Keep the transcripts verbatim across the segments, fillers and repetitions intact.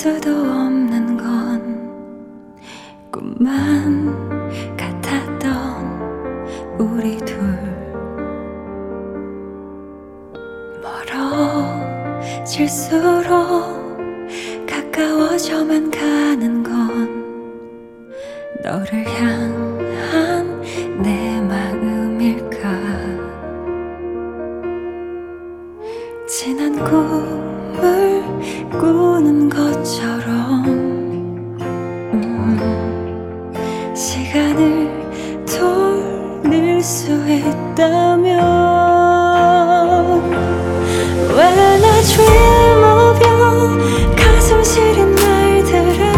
수도 없는 건 꿈만 같았던 우리 둘. 멀어질수록 가까워져만 가는 건 너를 향한 내 마음일까. 진한 꿈을 꾸는 것처럼 음, 시간을 돌릴 수 있다면 When I dream of you 가슴 시린 날들에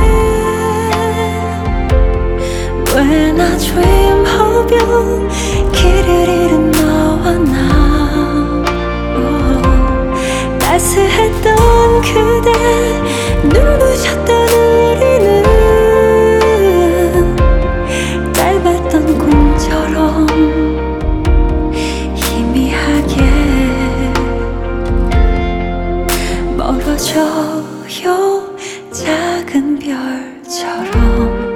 When I dream of you 길을 잃은 너와 나 oh, 따스했던 그대 눈부셨던 우리는 짧았던 꿈처럼 희미하게 멀어져요 작은 별처럼.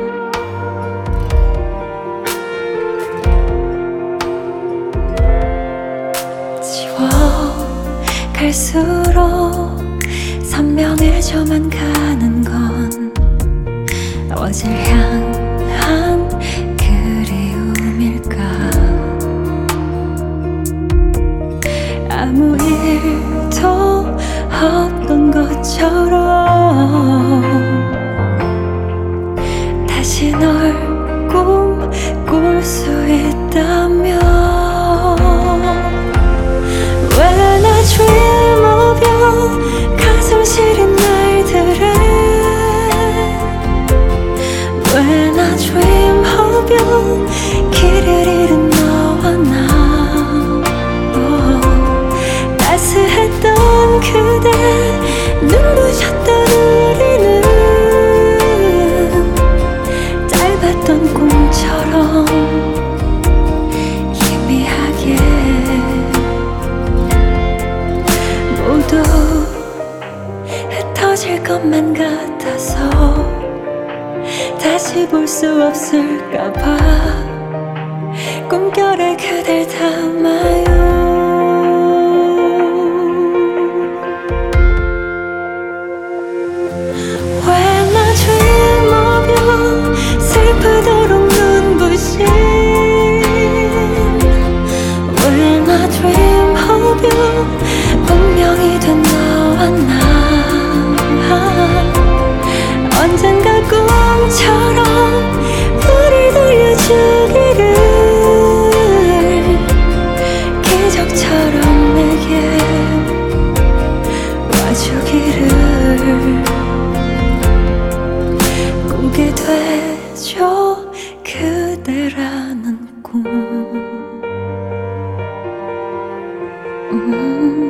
갈수록 선명해져만 가는 건 어딜 향한 그리움일까. 아무 일도 없던 것처럼 다시 널 꿈꿀 수 있다면 When I dream of you 가슴 시린 날들에 When I dream of you 길을 잃은 너와 나 oh, 따스했던 그대 눈부셨던 우리는 짧았던 꿈처럼 희미하게 모두 흩어질 것만 같아서 다시 볼 수 없을까봐 꿈결에 그댈 담아요. When I dream of you 슬프도록 눈부신 When I dream of you 운명이 된 너와 나 언젠가 꿈처럼 우리 들려주기를 기적처럼 내게 와주기를 꾸게 되죠 그대라는 꿈. 음